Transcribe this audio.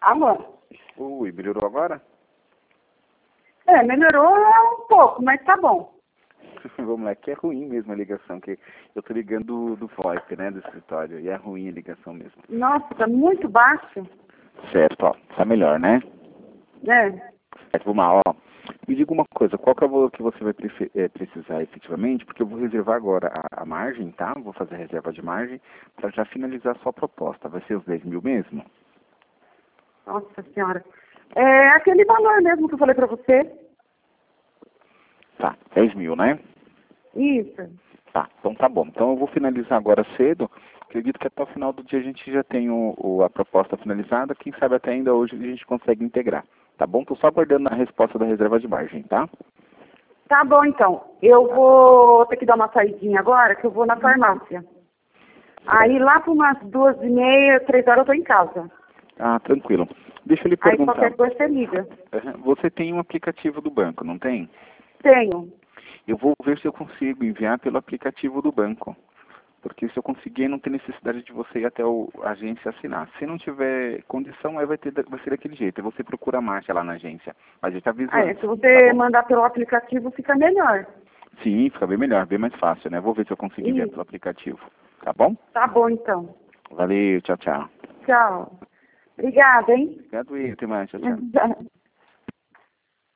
Alô? Ui, melhorou agora? Melhorou um pouco, mas tá bom. Vamos lá, que é ruim mesmo a ligação, que eu tô ligando do VoIP, né, do escritório, e é ruim a ligação mesmo. Nossa, tá muito baixo. Certo, ó, tá melhor, né? Certo, vamos lá, ó. Me diga uma coisa, qual que é o valor que você vai precisar efetivamente, porque eu vou reservar agora a margem, tá? Vou fazer a reserva de margem para já finalizar a sua proposta. Vai ser os 10 mil mesmo? Nossa senhora. É aquele valor mesmo que eu falei pra você. Tá, 10 mil, né? Isso. Tá, então tá bom. Então eu vou finalizar agora cedo. Acredito que até o final do dia a gente já tem a proposta finalizada. Quem sabe até ainda hoje a gente consegue integrar. Tá bom? Tô só aguardando a resposta da reserva de margem, tá? Tá bom, então. Eu vou ter que dar uma saidinha agora, que eu vou na farmácia. Aí lá por umas 2h30, 3 horas eu tô em casa. Ah, tranquilo. Deixa eu lhe Aí perguntar. qualquer coisa você liga. Você tem um aplicativo do banco, não tem? Tenho. Eu vou ver se eu consigo enviar pelo aplicativo do banco. Porque se eu conseguir, não tem necessidade de você ir até a agência assinar. Se não tiver condição, aí vai ser daquele jeito. Aí você procura a marcha lá na agência. Mas eu te aviso antes, Se você tá bom? mandar pelo aplicativo, fica melhor. Sim, fica bem melhor, bem mais fácil, né? Vou ver se eu consigo enviar Isso. pelo aplicativo. Tá bom? Tá bom, então. Valeu, tchau, tchau. Tchau. Obrigada, hein? Obrigado e até mais, tchau, tchau.